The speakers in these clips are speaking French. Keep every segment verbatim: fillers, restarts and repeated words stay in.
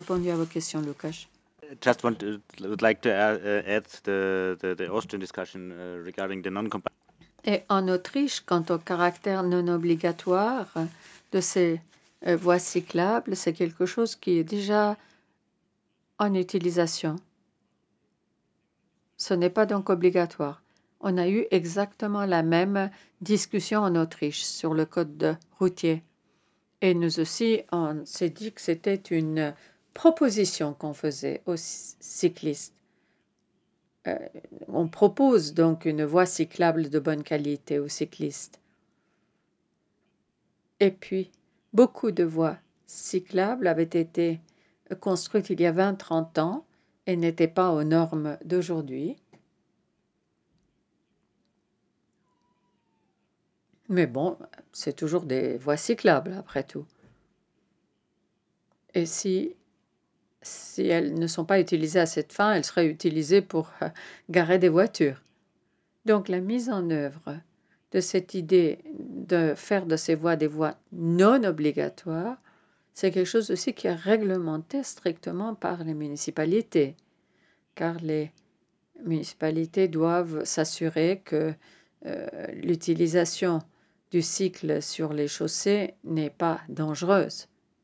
répondu à vos questions, Lucas. Just want to, would like to add, uh, add the, the, the Austrian discussion uh, regarding the non-compatibility. Et en Autriche, quant au caractère non obligatoire de ces euh, voies cyclables, c'est quelque chose qui est déjà en utilisation. Ce n'est pas donc obligatoire. On a eu exactement la même discussion en Autriche sur le code routier. Et nous aussi, on s'est dit que c'était une proposition qu'on faisait aux cyclistes. Euh, on propose donc une voie cyclable de bonne qualité aux cyclistes. Et puis, beaucoup de voies cyclables avaient été construites il y a vingt à trente ans et n'étaient pas aux normes d'aujourd'hui. Mais bon, c'est toujours des voies cyclables après tout. Et si, si elles ne sont pas utilisées à cette fin, elles seraient utilisées pour euh, garer des voitures. Donc la mise en œuvre de cette idée de faire de ces voies des voies non obligatoires, c'est quelque chose aussi qui est réglementé strictement par les municipalités, car les municipalités doivent s'assurer que euh, l'utilisation du cycle sur les chaussées n'est pas dangereuse.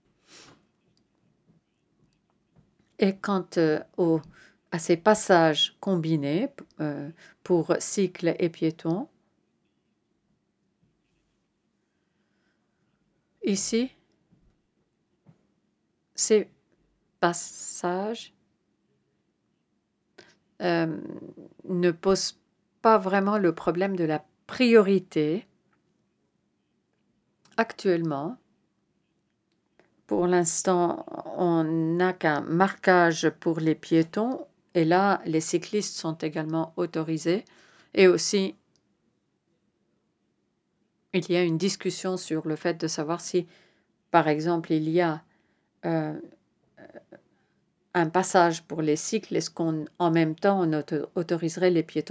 Et quant euh, au, à ces passages combinés euh, pour cycles et piétons, ici, ces passages euh, ne posent pas vraiment le problème de la priorité actuellement. Pour l'instant, on n'a qu'un marquage pour les piétons et là, les cyclistes sont également autorisés. Et aussi, il y a une discussion sur le fait de savoir si, par exemple, il y a euh, un passage pour les cycles, est-ce qu'en même temps on auto autoriserait les piétons